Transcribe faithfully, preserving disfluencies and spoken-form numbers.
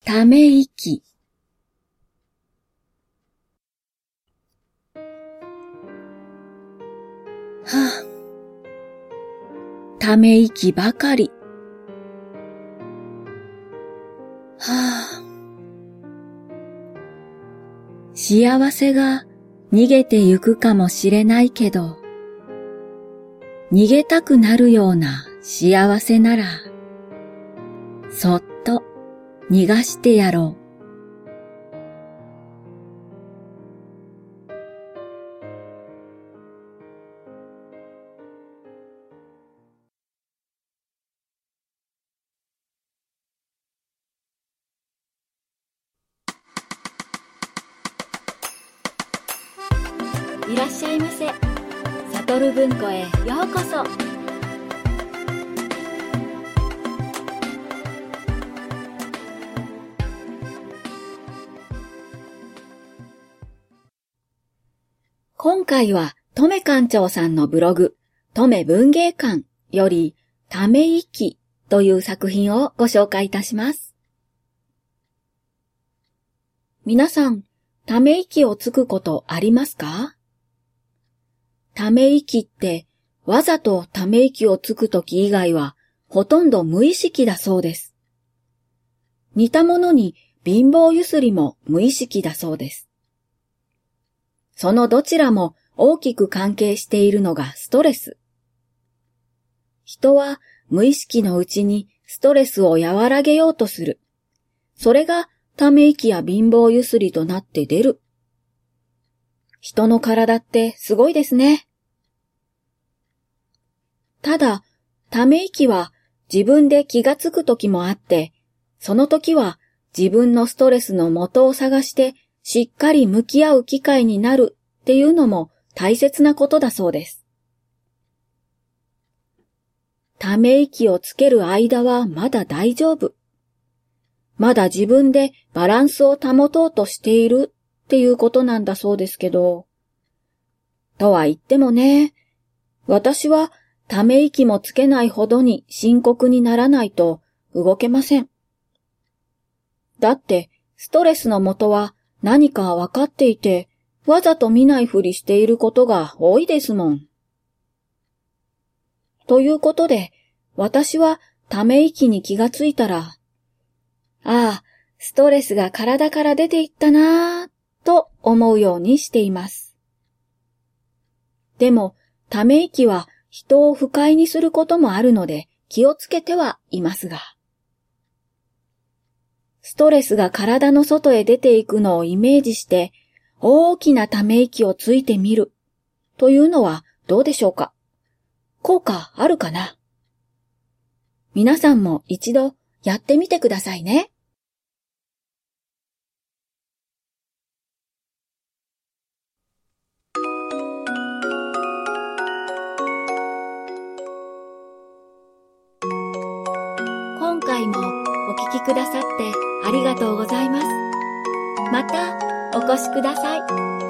ため息。はぁ、ため息ばかり。はぁ、幸せが逃げてゆくかもしれないけど、逃げたくなるような幸せなら、そっと逃がしてやろう。いらっしゃいませ。サトル文庫へようこそ。今回はとめ館長さんのブログ、とめ文芸館よりため息という作品をご紹介いたします。皆さん、ため息をつくことありますか？ため息ってわざとため息をつくとき以外はほとんど無意識だそうです。似たものに貧乏ゆすりも無意識だそうです。そのどちらも大きく関係しているのがストレス。人は無意識のうちにストレスを和らげようとする。それがため息や貧乏ゆすりとなって出る。人の体ってすごいですね。ただ、ため息は自分で気がつくときもあって、その時は自分のストレスの元を探してしっかり向き合う機会になるっていうのも大切なことだそうです。ため息をつける間はまだ大丈夫。まだ自分でバランスを保とうとしているっていうことなんだそうですけど。とは言ってもね、私はため息もつけないほどに深刻にならないと動けません。だってストレスの元は何か分かっていて、わざと見ないふりしていることが多いですもん。ということで、私はため息に気がついたら、ああ、ストレスが体から出ていったなぁ、と思うようにしています。でも、ため息は人を不快にすることもあるので気をつけてはいますが。ストレスが体の外へ出ていくのをイメージして大きなため息をついてみるというのはどうでしょうか？効果あるかな？皆さんも一度やってみてくださいね。今回もお聞きくださってありがとうございます。またお越しください。